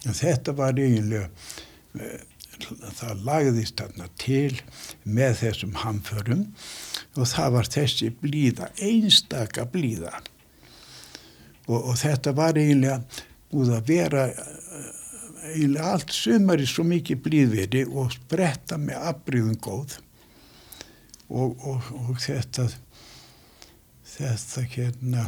En þetta var eiginlega, það lagðist þarna til með þessum hamförum og það var þessi blíða, einstaka blíða. Og þetta var eiginlega búið að vera eiginlega allt sumari svo mikið blíðviðri og spretta með afbrigðum góð. Og þetta hérna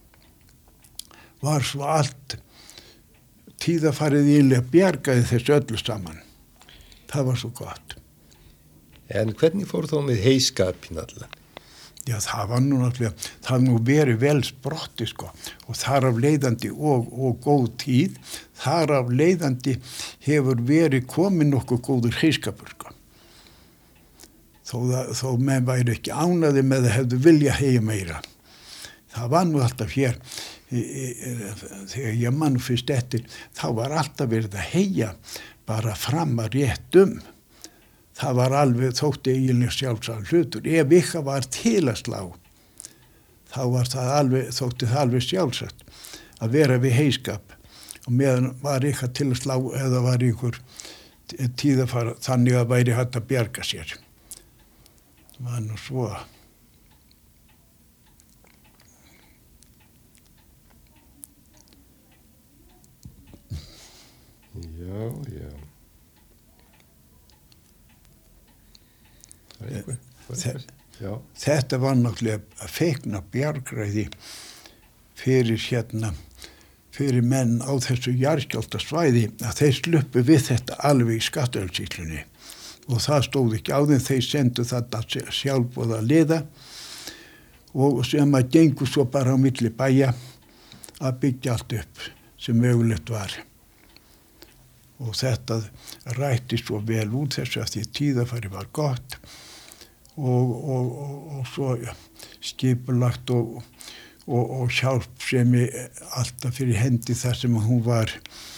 var svo allt tíðafarið eiginlega bjargaði þessu öllu saman. Það var svo gott. En hvernig fór þó með heyskapin allan? Já, það var nú náttúrulega, það var nú verið vel sprotti sko og þar af leiðandi og góð tíð, þar af leiðandi hefur verið komin nokkuð góður heyskapur sko. Þó menn væri ekki ánaði með að hefðu vilja heyja meira. Það var nú alltaf hér, þegar ég man fyrst eftir, þá var alltaf verið að heyja bara fram að réttum. Það var alveg þótti eiginlega sjálfsagður hlutur. Ef eitthvað var til að slá, þá var það alveg, þótti það alveg sjálfsagt að vera við heyskap. Og meðan var eitthvað til að slá eða var einhver tíðafara þannig að væri hægt að bjarga sér. Það var nú svo. Já. Þetta var náttúrulega feikna bjargræði fyrir menn á þessu jarðskjálftasvæði að þeir sluppu við þetta alveg í Skaftafellssýslunni og það stóð ekki á þeim, þeir sendu þetta sjálfboða liða og sem að gengu svo bara á milli bæja að byggja allt upp sem mögulegt var. Og þetta rætti svo vel út þessu að því tíðafari var gott og svo skipulagt og hjálpsemi alltaf fyrir hendi þar sem hún var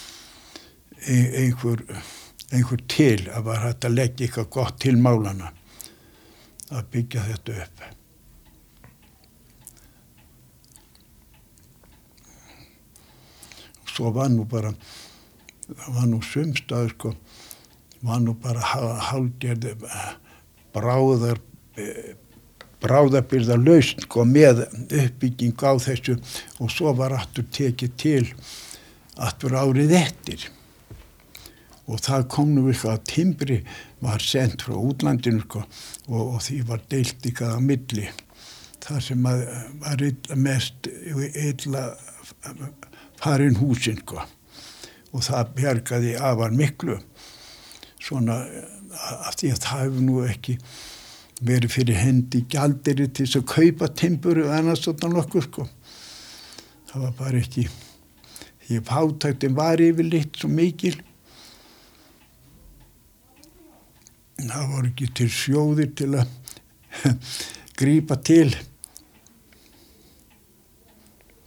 einhver til að var hægt að leggja eitthvað gott til málana að byggja þetta upp. Svo var nú bara sumstaður sko, var nú bara hálfgerð bráðabirgða lausn sko með uppbygging á þessu og svo var aftur tekið til aftur árið eftir. Og það kom nú eitthvað að timbri var sent frá útlandinu sko og því var deilt eitthvað á milli. Það sem var mest illa farin húsin sko. Og það bjargaði afar miklu svona af því að það hefur nú ekki verið fyrir hendi gjaldeyri til þess að kaupa timbur og annars svona nokkuð sko. Það var bara ekki, því fátæktin var yfirleitt svo mikil. Það voru ekki til sjóðir til að grípa til